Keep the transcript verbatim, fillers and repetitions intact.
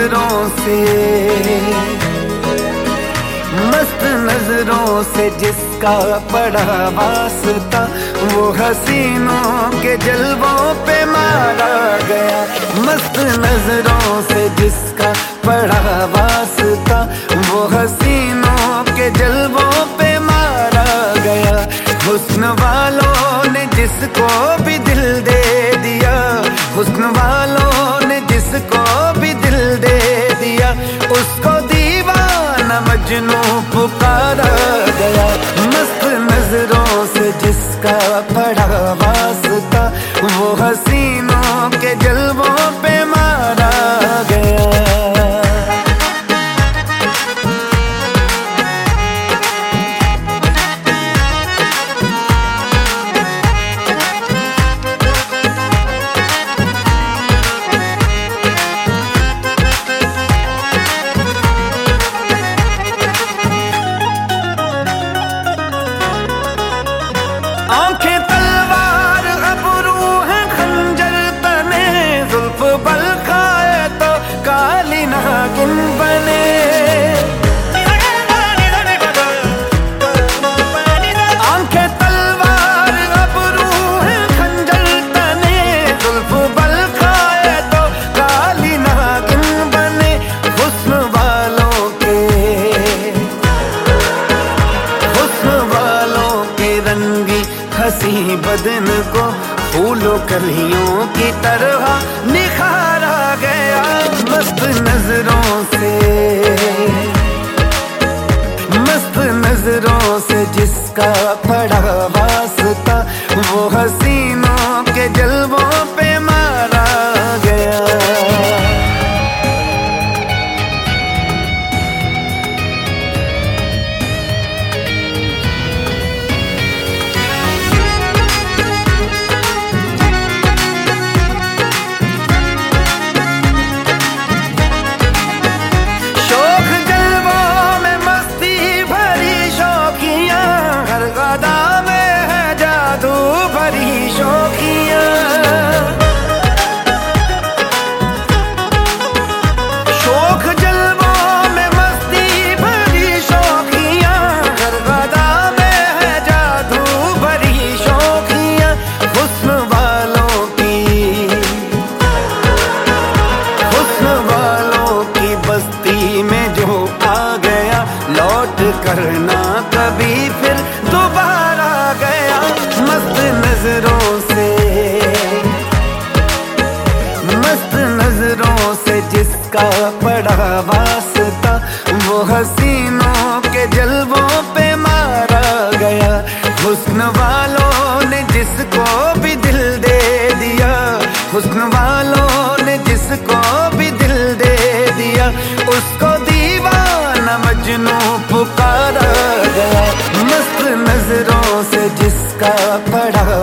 नजरों से, मस्त नजरों से जिसका पड़ा वास्ता, वो हसीनों के जलवों पे मारा गया। मस्त नजरों से जिसका पड़ा वास्ता, वो हसीनों के जलवों पे मारा गया। हुस्न वालों ने जिसको भी दिल दे दिया, हुस्न वालों ने जिसको भी दिल दे दिया, उसको दीवाना मजनू पुकारा गया। मस्त नजरों से जिसका पड़ा वास्ता, वो हसीनों के जलवों पे मारा गया। आंखें तलवार अबरू है खंजर तने, जुल्फ बल खाए तो काली नागिन बने। आंखें तलवार अबरू है खंजर तने, जुल्फ बल खाए तो काली नागिन बने। हुस्न वालों के, हुस्न वालों के रंगी हसी बदन को फूलों कलियों की तरह निखारा गया। मस्त नजरों से, मस्त नजरों से जिसका पड़ा वास्ता, वो हसीनों के जलवों पे मारा गया। करना कभी फिर दोबारा गया। मस्त नजरों से, मस्त नजरों से जिसका पड़ा वास्ता, वो हसीनों के जलवों पे मारा गया। हुस्न वालों ने जिसको भी दिल दे दिया, हुस्न वालों ने जिसको भी दिल दे दिया, उसको दीवाना मजनू पुकारा गया। मस्त नजरों से जिसका पड़ा